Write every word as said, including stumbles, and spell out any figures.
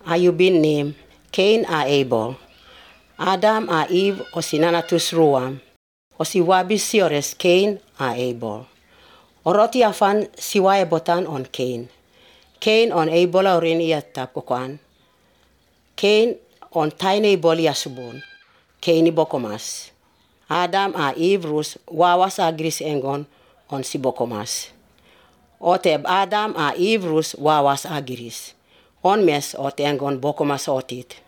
ayubin name Cain a Abel. Adam a Eve o sinanatus ruam. O si wabis siores Cain a Abel. Oroti afan siwae botan on Cain. Cain on Abel a orin ia tapukan. Cain on taine boli asubun. Cain i bokomas. Adam a Eve rus wawas agris engon on si bokomas. Oteb Adam a Eve rus wawas agris. On mes otengon bokomas otit.